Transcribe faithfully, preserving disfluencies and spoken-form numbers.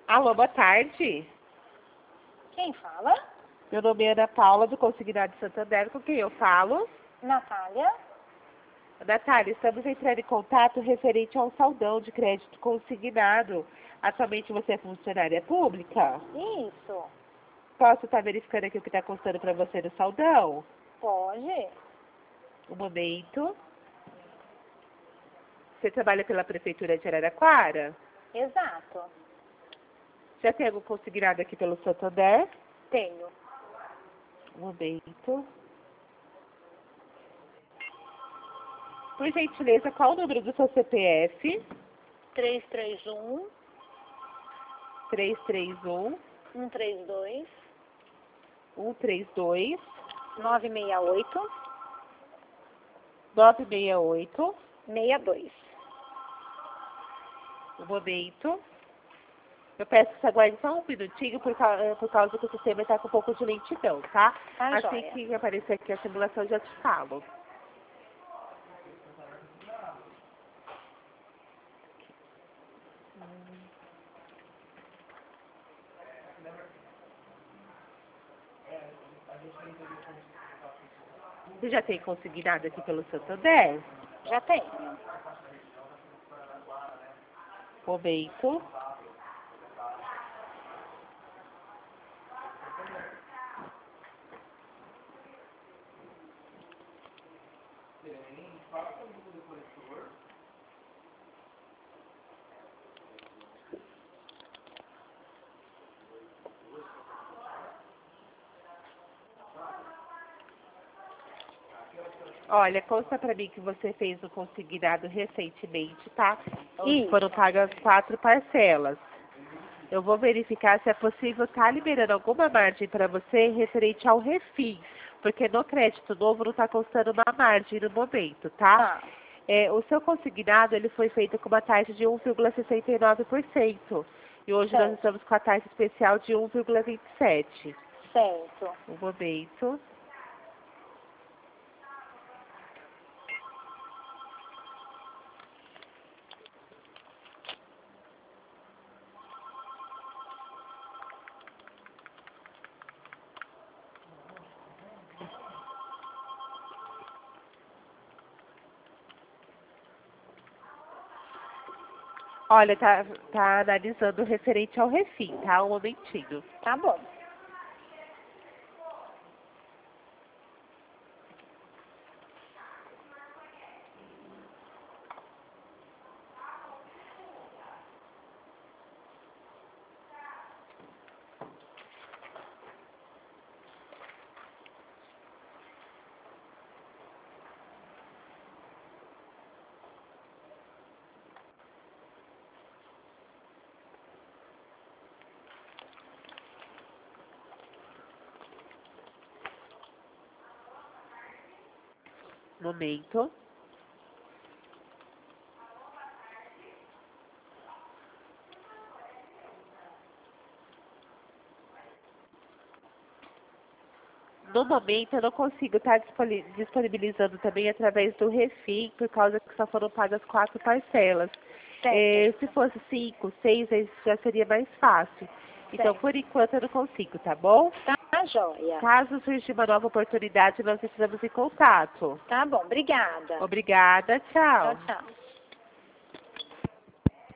Alô, boa tarde. Quem fala? Meu nome é Ana Paula, do Consignado de Santander, com quem eu falo? Natália. Natália, estamos entrando em contato referente ao saldão de crédito consignado. Atualmente você é funcionária pública? Isso. Posso estar verificando aqui o que está constando para você no saldão? Pode? Um momento. Você trabalha pela Prefeitura de Araraquara? Exato. Já tem algum consignado aqui pelo Santander? Tenho. Um momento. Por gentileza, qual o número do seu C P F? três três um, três três um, um três dois, um três dois, nove seis oito, nove seis oito. seis dois. Um momento. Eu peço que você aguarde só um minutinho por, ca- por causa que o sistema está com um pouco de lentidão, tá? Tá Assim joia. que aparecer aqui a simulação, eu já te falo. Você já tem consignado aqui pelo Santander? Já tenho. Momento. Olha, consta pra mim que você fez o consignado recentemente, tá? Onde Isso. foram pagas quatro parcelas. Eu vou verificar se é possível estar liberando alguma margem para você referente ao refis, porque no crédito novo não está constando uma margem no momento, tá? Tá. É, o seu consignado ele foi feito com uma taxa de um vírgula sessenta e nove por cento e hoje nós Certo. estamos com a taxa especial de um vírgula vinte e sete. Certo. Um momento. Olha, tá, tá analisando referente ao refim, tá? Um momentinho. Tá bom. Momento. No momento eu não consigo estar disponibilizando também através do refim, por causa que só foram pagas quatro parcelas. É, Certo. se fosse cinco, seis, aí já seria mais fácil. Então, Certo. por enquanto, eu não consigo, tá bom? Tá joia. Caso surgir uma nova oportunidade, nós estaremos em contato. Tá bom. Obrigada. Obrigada, Tchau, tchau. tchau.